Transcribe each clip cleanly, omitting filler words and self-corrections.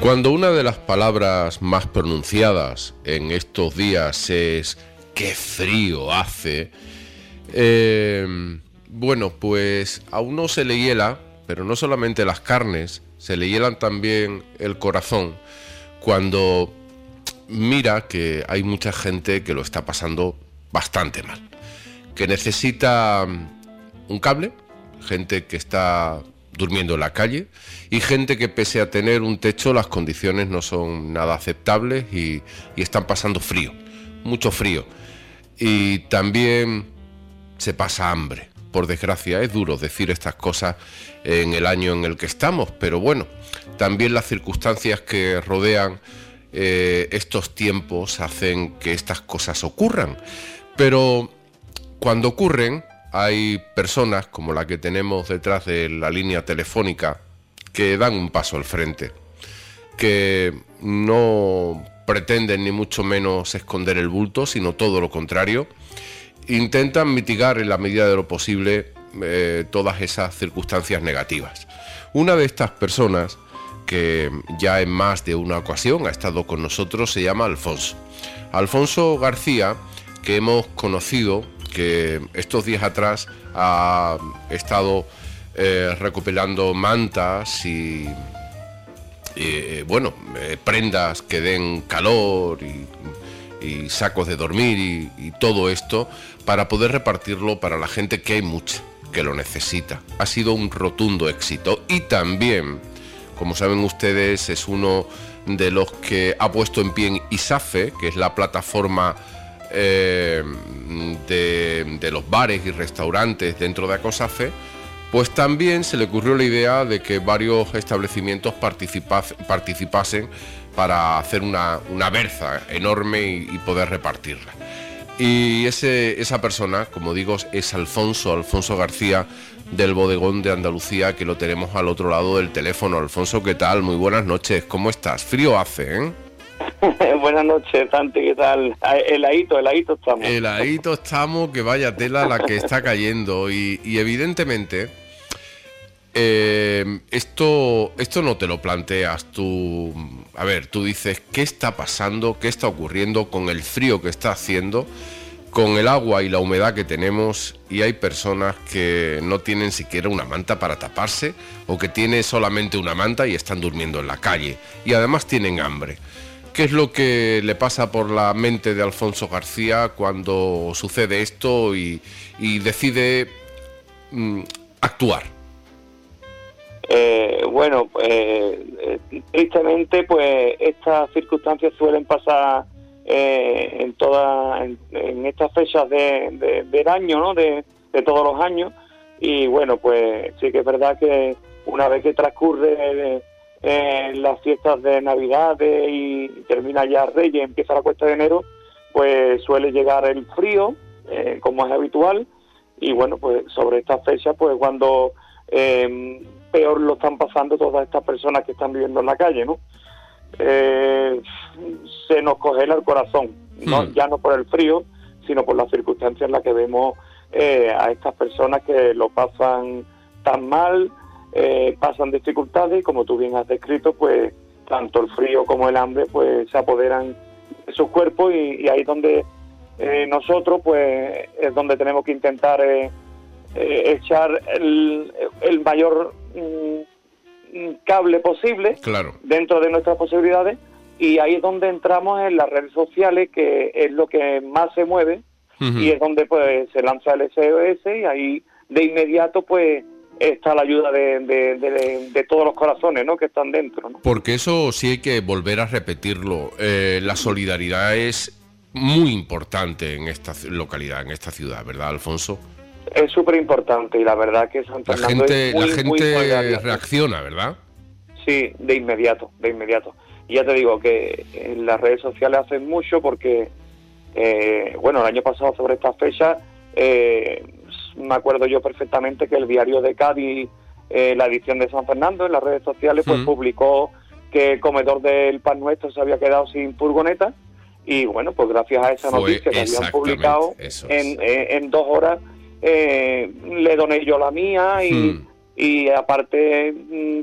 Cuando una de las palabras más pronunciadas en estos días es "qué frío hace", bueno, pues a uno se le hiela, pero no solamente las carnes, se le hielan también el corazón cuando mira que hay mucha gente que lo está pasando bastante mal, que necesita un cable, gente que está durmiendo en la calle y gente que, pese a tener un techo, las condiciones no son nada aceptables y están pasando frío, mucho frío, y también se pasa hambre. Por desgracia, es duro decir estas cosas en el año en el que estamos, pero bueno, también las circunstancias que rodean estos tiempos hacen que estas cosas ocurran. Pero cuando ocurren, hay personas como la que tenemos detrás de la línea telefónica que dan un paso al frente, que no pretenden ni mucho menos esconder el bulto, sino todo lo contrario. Intentan mitigar en la medida de lo posible todas esas circunstancias negativas. Una de estas personas, que ya en más de una ocasión ha estado con nosotros, se llama Alfonso. Alfonso García, que hemos conocido, que estos días atrás ha estado recopilando mantas y prendas que den calor y sacos de dormir y todo esto para poder repartirlo para la gente, que hay mucha que lo necesita. Ha sido un rotundo éxito y también, como saben ustedes, es uno de los que ha puesto en pie ISAFE, que es la plataforma de los bares y restaurantes dentro de ACOSAFE. Pues también se le ocurrió la idea de que varios establecimientos participasen para hacer una berza enorme y poder repartirla. Y esa persona, como digo, es Alfonso García, del Bodegón de Andalucía, que lo tenemos al otro lado del teléfono. Alfonso, ¿qué tal? Muy buenas noches, ¿cómo estás? Frío hace, ¿eh? Buenas noches, Santi, ¿qué tal? Heladito estamos. Heladito estamos, que vaya tela la que está cayendo. Y evidentemente, esto no te lo planteas tú. A ver, tú dices, ¿qué está pasando? ¿Qué está ocurriendo con el frío que está haciendo, con el agua y la humedad que tenemos? Y hay personas que no tienen siquiera una manta para taparse, o que tienen solamente una manta y están durmiendo en la calle, y además tienen hambre. ¿Qué es lo que le pasa por la mente de Alfonso García cuando sucede esto y decide actuar? Tristemente, pues estas circunstancias suelen pasar en estas fechas del año, ¿no? De todos los años. Y bueno, pues sí que es verdad que una vez que transcurre las fiestas de Navidad y termina ya Reyes, empieza la cuesta de enero, pues suele llegar el frío, como es habitual. Y bueno, pues sobre estas fechas, pues cuando peor lo están pasando todas estas personas que están viviendo en la calle, ¿no? Se nos congela el corazón, ¿no? Ya no por el frío, sino por las circunstancias en las que vemos a estas personas que lo pasan tan mal, pasan dificultades, y como tú bien has descrito, pues tanto el frío como el hambre pues se apoderan de sus cuerpos, y ahí es donde nosotros pues es donde tenemos que intentar echar el mayor cable posible, claro, dentro de nuestras posibilidades, y ahí es donde entramos en las redes sociales, que es lo que más se mueve. Y es donde pues se lanza el SOS, y ahí de inmediato pues está la ayuda de todos los corazones, ¿no?, que están dentro, ¿no? Porque eso sí hay que volver a repetirlo. La solidaridad es muy importante en esta localidad, en esta ciudad, ¿verdad, Alfonso? Es súper importante, y la verdad que San Fernando la gente reacciona, ¿verdad? Sí, de inmediato. Y ya te digo que en las redes sociales hacen mucho, porque el año pasado sobre esta fecha me acuerdo yo perfectamente que el diario de Cádiz, la edición de San Fernando, en las redes sociales pues publicó que el comedor del Pan Nuestro se había quedado sin furgoneta, y bueno, pues gracias a esa noticia que habían publicado en 2 horas, le doné yo la mía, y y aparte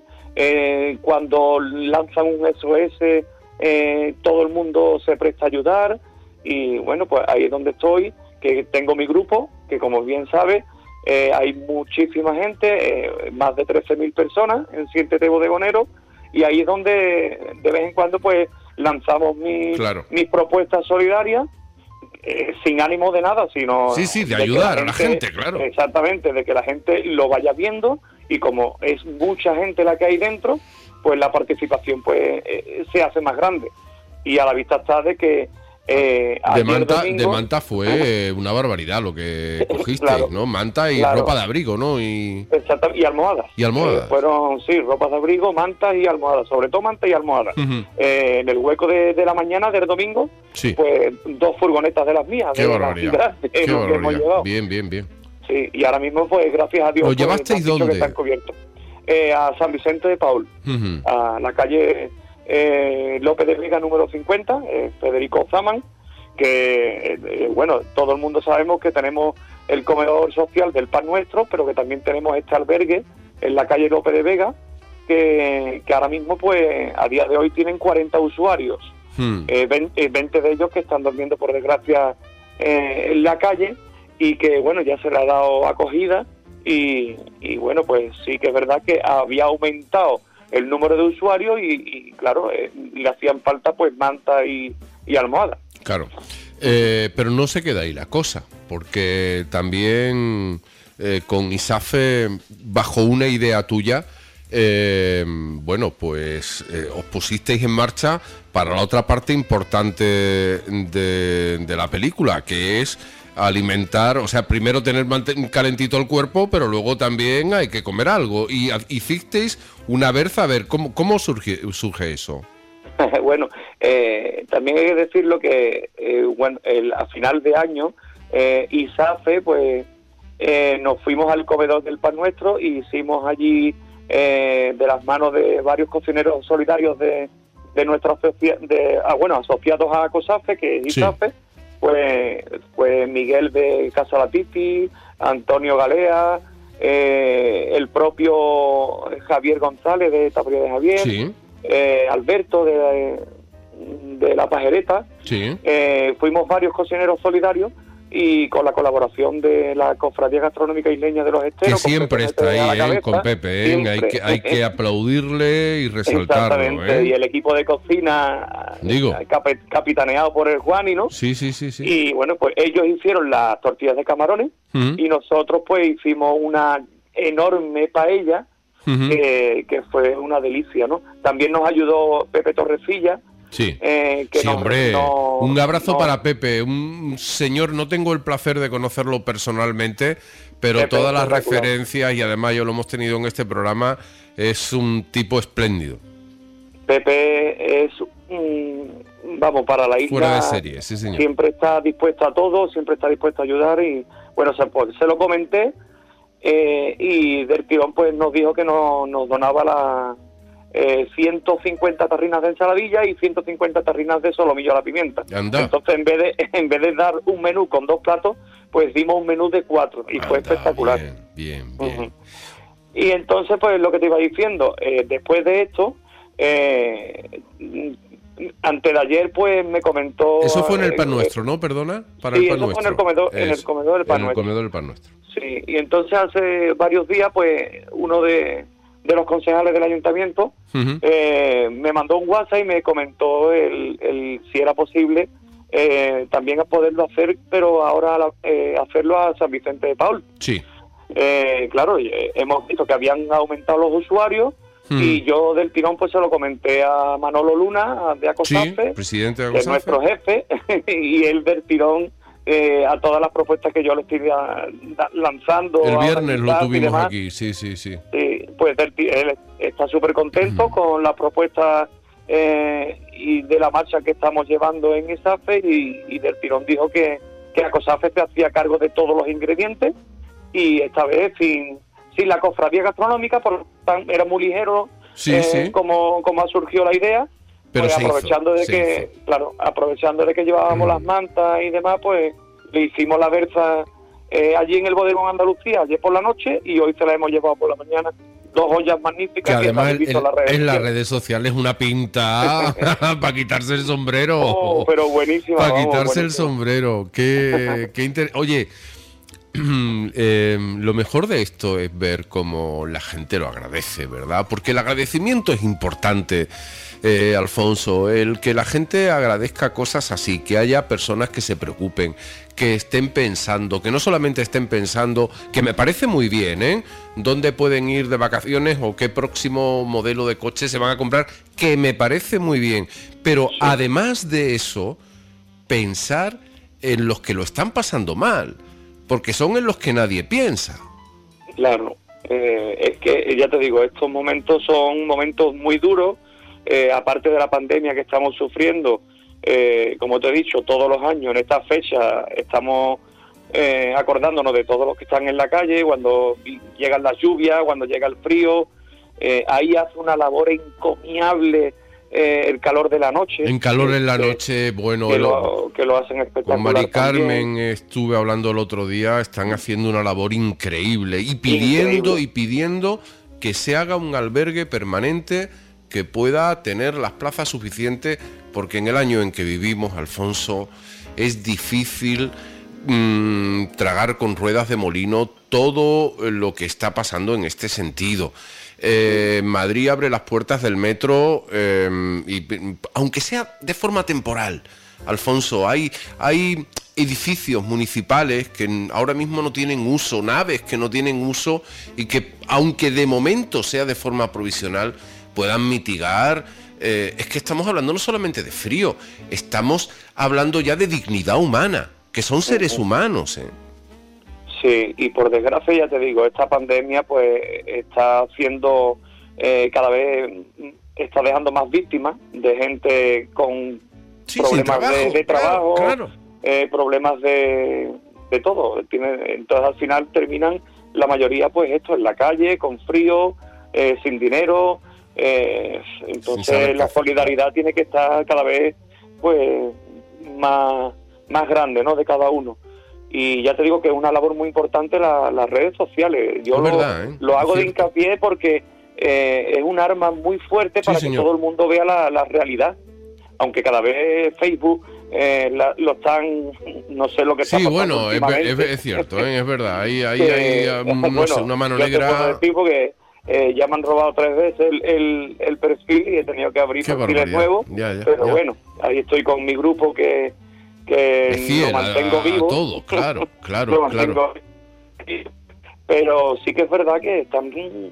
cuando lanzan un SOS todo el mundo se presta a ayudar, y bueno, pues ahí es donde estoy, que tengo mi grupo, que como bien sabes, hay muchísima gente, más de 13.000 personas en Siéntete Bodegonero, y ahí es donde de vez en cuando pues lanzamos mis propuestas solidarias, sin ánimo de nada, sino de ayudar a la gente, claro. Exactamente, de que la gente lo vaya viendo, y como es mucha gente la que hay dentro, pues la participación pues se hace más grande. Y a la vista está de que de manta fue una barbaridad lo que cogiste, claro, ¿no? Manta y ropa de abrigo, ¿no? Exacto, y almohadas. Fueron, ropas de abrigo, mantas y almohadas, sobre todo mantas y almohadas. Uh-huh. En el hueco de la mañana del domingo, pues 2 furgonetas de las mías. Qué barbaridad. Qué barbaridad. Hemos llevado. Bien. Sí, y ahora mismo, pues gracias a Dios, ¿lo llevasteis dónde? Que están cubiertos. A San Vicente de Paul, uh-huh, a la calle López de Vega número 50, Federico Zaman, que bueno, todo el mundo sabemos que tenemos el comedor social del Pan Nuestro, pero que también tenemos este albergue en la calle López de Vega, que ahora mismo pues a día de hoy tienen 40 usuarios, 20 de ellos que están durmiendo por desgracia en la calle, y que bueno, ya se le ha dado acogida, y bueno, pues sí que es verdad que había aumentado el número de usuarios, y claro, le hacían falta pues manta y almohada. Claro, pero no se queda ahí la cosa, porque también con ISAFE, bajo una idea tuya, bueno, pues os pusisteis en marcha para la otra parte importante de la película, que es alimentar, o sea, primero tener calentito el cuerpo, pero luego también hay que comer algo. Y hicisteis una berza, a ver, ¿cómo surge eso? Bueno, también hay que decirlo que a final de año, ISAFE, pues nos fuimos al comedor del Pan Nuestro y hicimos allí, de las manos de varios cocineros solidarios de nuestra asociados a COSAFE, que es ISAFE, pues Miguel de Casalatiti, Antonio Galea, el propio Javier González de Taparía de Javier, Alberto de La Pajereta, fuimos varios cocineros solidarios, y con la colaboración de la Cofradía Gastronómica Isleña de los Esteros, que siempre está ahí, con Pepe, hay que aplaudirle y resaltarlo. Exactamente, y el equipo de cocina, capitaneado por el Juani, ¿no? Sí. Y bueno, pues ellos hicieron las tortillas de camarones, y nosotros pues hicimos una enorme paella, que fue una delicia, ¿no? También nos ayudó Pepe Torrecilla. Hombre, un abrazo para Pepe, un señor, no tengo el placer de conocerlo personalmente, pero Pepe, todas las referencias, y además yo lo hemos tenido en este programa, es un tipo espléndido. Pepe es para la isla, fuera de serie, sí señor. Siempre está dispuesto a todo, siempre está dispuesto a ayudar, y bueno, se lo comenté, y del tirón pues nos dijo que nos donaba 150 tarrinas de ensaladilla y 150 tarrinas de solomillo a la pimienta. Anda. Entonces en vez de dar un menú con 2 platos, pues dimos un menú de 4, y fue espectacular. Bien. Uh-huh. Y entonces pues lo que te iba diciendo, después de esto, antes de ayer pues me comentó... Eso fue en el Pan Nuestro, ¿no? Perdona, para el Pan Nuestro. En el comedor del Pan Nuestro. En el comedor del Pan Nuestro. Sí, y entonces hace varios días pues uno de los concejales del ayuntamiento, me mandó un WhatsApp y me comentó si era posible también a poderlo hacer, pero ahora hacerlo a San Vicente de Paul. Sí. Claro, hemos visto que habían aumentado los usuarios, y yo del tirón pues se lo comenté a Manolo Luna, de ACOSAFE, presidente de ACOSAFE, que es nuestro jefe, y él del tirón, a todas las propuestas que yo le estoy lanzando. El viernes lo tuvimos aquí, sí. Pues él está súper contento con la propuesta y de la marcha que estamos llevando en ISAFE, y del tirón dijo que ACOSAFE se hacía cargo de todos los ingredientes, y esta vez sin la cofradía gastronómica, por tanto era muy ligero, como ha surgido la idea. Pero pues aprovechando de que llevábamos las mantas y demás, pues le hicimos la berza allí en el bodegón Andalucía, ayer por la noche, y hoy se la hemos llevado por la mañana. 2 joyas magníficas que además en las redes sociales una pinta para quitarse el sombrero. Oh, pero buenísima. Para quitarse el sombrero. Oye, lo mejor de esto es ver cómo la gente lo agradece, ¿verdad? Porque el agradecimiento es importante, Alfonso, el que la gente agradezca cosas así, que haya personas que se preocupen, que estén pensando, que no solamente estén pensando, que me parece muy bien, ¿eh? Dónde pueden ir de vacaciones o qué próximo modelo de coche se van a comprar, que me parece muy bien, pero además de eso, pensar en los que lo están pasando mal, porque son en los que nadie piensa. Claro, es que ya te digo, estos momentos son momentos muy duros, aparte de la pandemia que estamos sufriendo, como te he dicho, todos los años en esta fecha estamos acordándonos de todos los que están en la calle, cuando llegan las lluvias, cuando llega el frío, ahí hace una labor encomiable el calor de la noche. En calor en la noche, bueno, que lo hacen espectacular. Con Mari Carmen también. Estuve hablando el otro día, están haciendo una labor increíble y pidiendo que se haga un albergue permanente que pueda tener las plazas suficientes, porque en el año en que vivimos, Alfonso, es difícil tragar con ruedas de molino todo lo que está pasando en este sentido. Madrid abre las puertas del metro, aunque sea de forma temporal, Alfonso, hay edificios municipales que ahora mismo no tienen uso, naves que no tienen uso y que, aunque de momento sea de forma provisional, puedan mitigar. Es que estamos hablando no solamente de frío, estamos hablando ya de dignidad humana, que son seres humanos, Sí, y por desgracia, ya te digo, esta pandemia pues está haciendo cada vez, está dejando más víctimas de gente con problemas de trabajo, claro. Problemas de todo. Entonces al final terminan la mayoría pues esto en la calle, con frío, sin dinero. Entonces la solidaridad tiene que estar cada vez pues más grande, ¿no?, de cada uno. Y ya te digo que es una labor muy importante las redes sociales. Yo lo hago de hincapié porque es un arma muy fuerte para que todo el mundo vea la realidad. Aunque cada vez Facebook lo están, no sé lo que está pasando. Sí, bueno, es cierto, es verdad. Hay no sé, una mano negra. Yo te puedo decir porque ya me han robado 3 veces el perfil y he tenido que abrir perfiles nuevos. Pero bueno, ahí estoy con mi grupo que lo mantengo vivo. A todo, claro. Pero sí que es verdad que están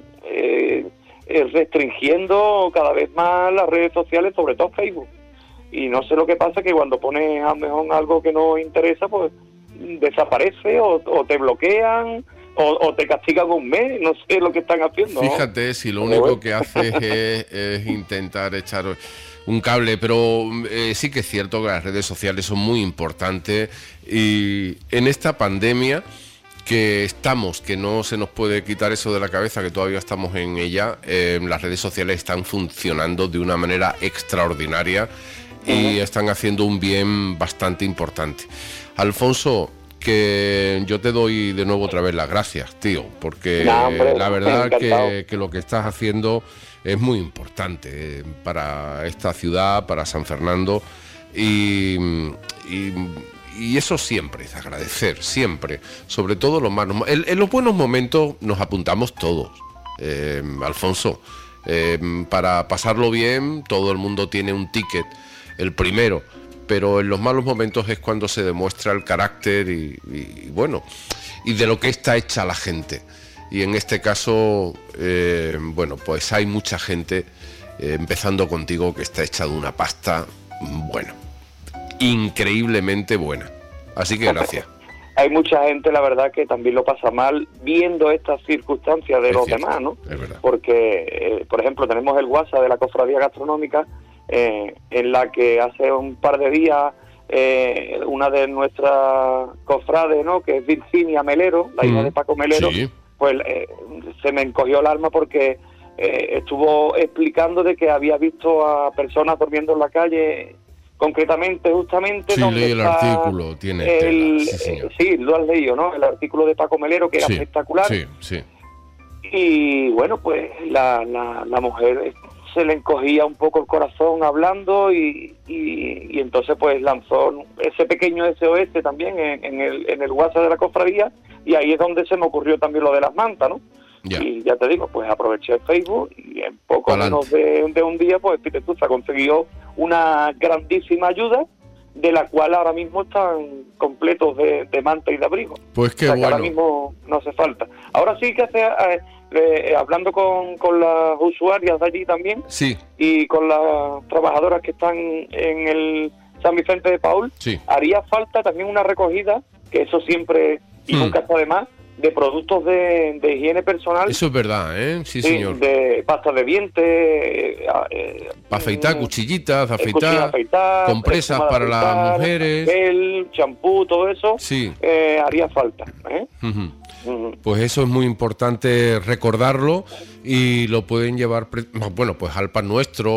restringiendo cada vez más las redes sociales, sobre todo Facebook. Y no sé lo que pasa, que cuando pones a lo mejor algo que no interesa, pues desaparece o te bloquean o te castigan un mes, no sé lo que están haciendo. Fíjate, si lo único que haces es intentar echar un cable, pero sí que es cierto que las redes sociales son muy importantes y en esta pandemia que no se nos puede quitar eso de la cabeza, que todavía estamos en ella, las redes sociales están funcionando de una manera extraordinaria y están haciendo un bien bastante importante. Alfonso, que yo te doy de nuevo otra vez las gracias, tío, porque la verdad que lo que estás haciendo es muy importante para esta ciudad, para San Fernando, y eso siempre es agradecer, siempre, sobre todo en los buenos momentos nos apuntamos todos, Alfonso, para pasarlo bien todo el mundo tiene un ticket, el primero, pero en los malos momentos es cuando se demuestra el carácter y de lo que está hecha la gente. Y en este caso, pues hay mucha gente, empezando contigo, que está hecha de una pasta, increíblemente buena. Así que gracias. Hay mucha gente, la verdad, que también lo pasa mal viendo estas circunstancias de los demás, ¿no? Es verdad. Porque, por ejemplo, tenemos el WhatsApp de la Cofradía Gastronómica, en la que hace un par de días una de nuestras cofrades, ¿no?, que es Virginia Melero, la hija de Paco Melero, pues se me encogió el alma porque estuvo explicando de que había visto a personas durmiendo en la calle concretamente, justamente, sí, donde leí el está artículo, tiene tela, sí, señor. sí, lo has leído, ¿no? El artículo de Paco Melero, que era Sí, espectacular. sí, sí. Y bueno, pues la mujer se le encogía un poco el corazón hablando y entonces pues lanzó ese pequeño SOS también en el WhatsApp de la cofradía, y ahí es donde se me ocurrió también lo de las mantas, ¿no? Ya. Y ya te digo, pues aproveché el Facebook y en poco Pa'lante. menos de un día, pues Peter Tuza consiguió una grandísima ayuda, de la cual ahora mismo están completos de manta y de abrigo. Pues qué O sea, que ahora bueno. mismo no hace falta. Ahora sí que hablando con las usuarias de allí también, Sí, y con las trabajadoras que están en el San Vicente de Paúl, sí. haría falta también una recogida, que eso siempre y nunca está de más, de productos de higiene personal. Eso es verdad, ¿eh? Sí, Sí, señor. de pasta de dientes, Para afeitar, cuchillitas, cuchillas afeitar, de afeitar, compresas espuma de para las afeitar, mujeres. gel, champú, todo eso, Sí. haría falta, ¿eh? Ujú. Ujú. Pues eso es muy importante recordarlo, y lo pueden llevar, bueno, pues al Pan Nuestro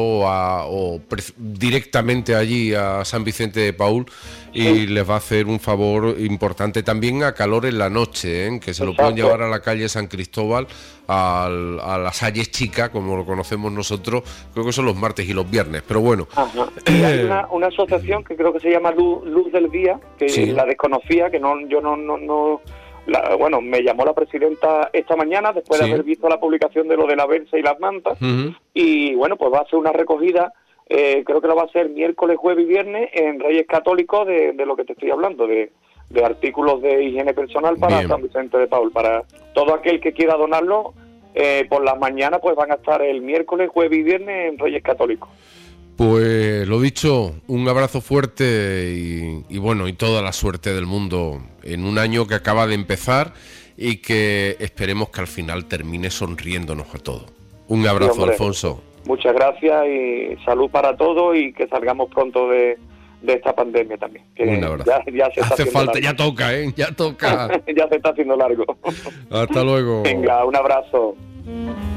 directamente allí a San Vicente de Paúl, y les va a hacer un favor importante. También a Calor en la Noche, ¿eh? Que se lo pueden llevar a la calle San Cristóbal, a las Salles Chicas, como lo conocemos nosotros. Creo que son los martes y los viernes, pero bueno. Ajá. Y hay una asociación que creo que se llama Luz del Día, que Sí. la desconocía, que yo no bueno, me llamó la presidenta esta mañana después Sí. de haber visto la publicación de lo de la Versa y las mantas. Ujú. Y bueno, pues va a hacer una recogida, creo que la va a hacer miércoles, jueves y viernes en Reyes Católicos, de lo que te estoy hablando, de artículos de higiene personal para Bien. San Vicente de Paúl. Para todo aquel que quiera donarlo, por las mañanas pues van a estar el miércoles, jueves y viernes en Reyes Católicos. Pues lo dicho, un abrazo fuerte y bueno, y toda la suerte del mundo en un año que acaba de empezar, y que esperemos que al final termine sonriéndonos a todos. Un abrazo, Sí, hombre. Alfonso. Muchas gracias y salud para todos, y que salgamos pronto de esta pandemia también. Que Un abrazo. ya se está Hace haciendo falta, largo. ya toca, ¿eh? Ya toca. Ya se está haciendo largo. Hasta luego. Venga, un abrazo.